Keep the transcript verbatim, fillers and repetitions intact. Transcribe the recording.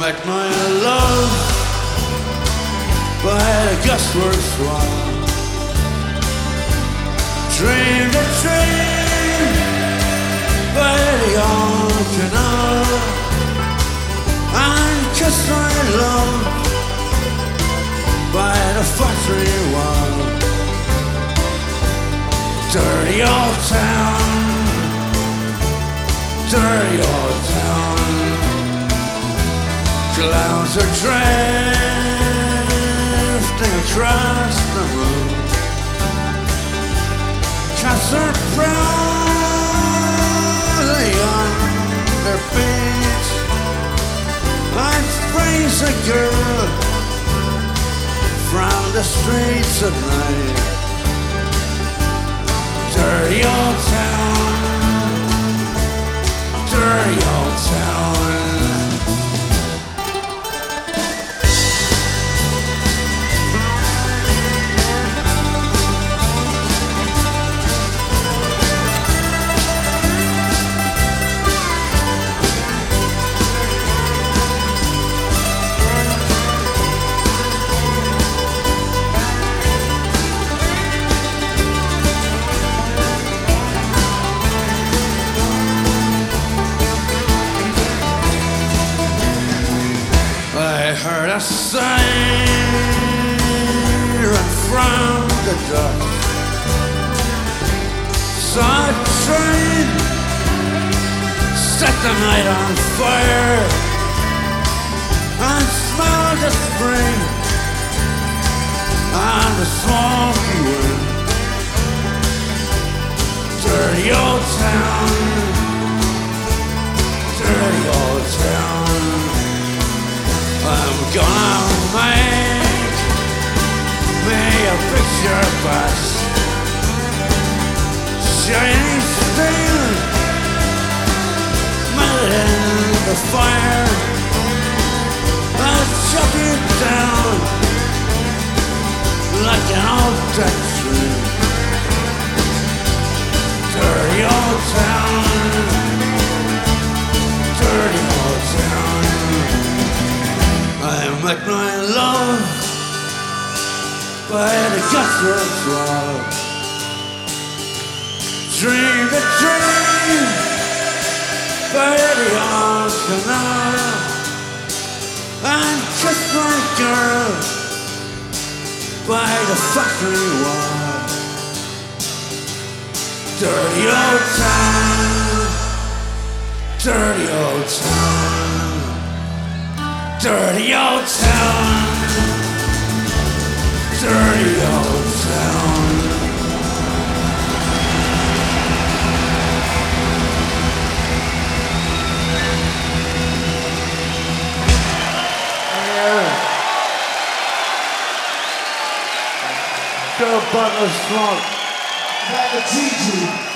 met my love by a gustworth swallow. Dreamed a dream by the old canal, and kissed my love by the factory wall. Dirty old town, dirty old town. Clouds are drifting across the road. Cats are prowling on their feet, and brings a girl from the streets at night. Dirty old town, dirty old town. I heard a siren from the dark, saw a train set the night on fire, and smelled the spring and the smoky wind. Dirty old town, dirty old town. I'm gonna make me a picture bus, shining steel, melted in the fire. I'll chop it down like an old dead tree. Dirty old town, dirty old town. I met my love by the gustworth wall. Dreamed a dream by the old canal, and kissed my girl by the factory wall. Dirty old town, dirty old town. Dirty old town, dirty old town. Go bottle of smoke. Back to T G.